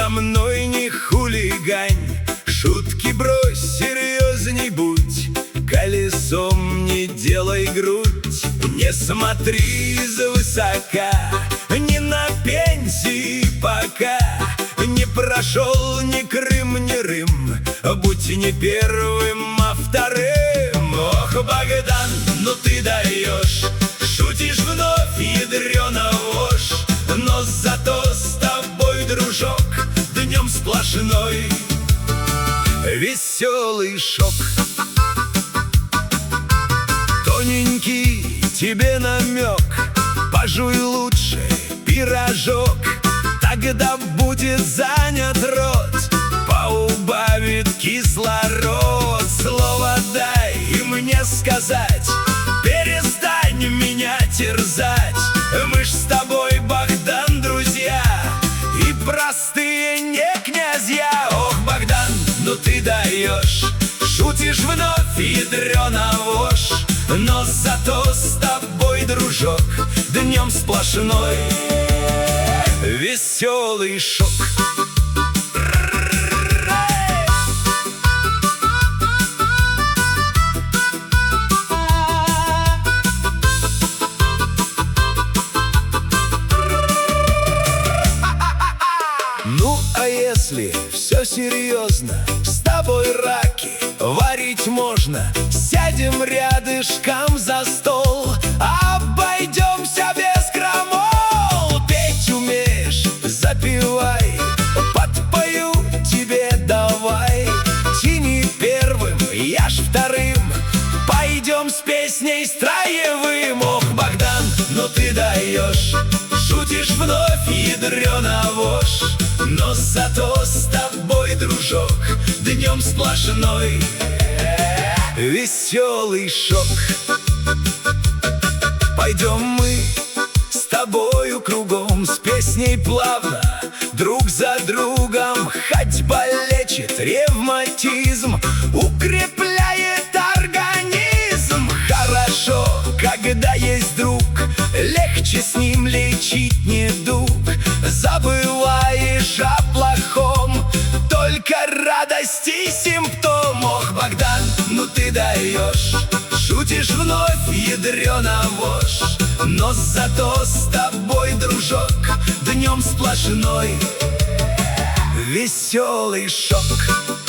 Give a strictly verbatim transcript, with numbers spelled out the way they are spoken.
со мной не хулигань, шутки брось, серьезней будь, колесом не делай грудь. Не смотри свысока, не на пенсии пока, не прошел ни Крым, ни Рым, будь не первым, а вторым. Ох, Богдан, ну ты даешь, шутишь вновь, ядрёна вошь, но зато с тобой, дружок, днем сплошной веселый шок. Тоненький тебе намек, пожуй лучше пирожок, тогда будет занят рот, поубавит кислород. Слово дай и мне сказать, перестань меня терзать. Мы ж с тобой, Богдан, друзья, и простые не князья. Ох, Богдан, ну ты даешь, шутишь вновь, ядрёна вошь, но зато с тобой, дружок, днем сплошной веселый шок. Ну, а если все серьезно, с тобой раки варить можно. Сядем рядышком за стол, обойдемся без крамол. Петь умеешь, запевай, подпою тебе давай. Ты не первым, я ж вторым, пойдем с песней строевым. Ох, Богдан, ну ты даешь, шутишь вновь, ядрёна вошь, но зато с тобой, дружок, днем сплошной веселый шок. Пойдем мы с тобою кругом, с песней плавно, друг за другом. Ходьба лечит ревматизм, укрепляет организм. Хорошо, когда есть друг, легче с ним лечить недуг. Забываешь о плохом, только радости симптом. Ох, Богдан, ну ты даешь, шутишь вновь, ядрёна вошь, но зато с тобой, дружок, днем сплошной веселый шок.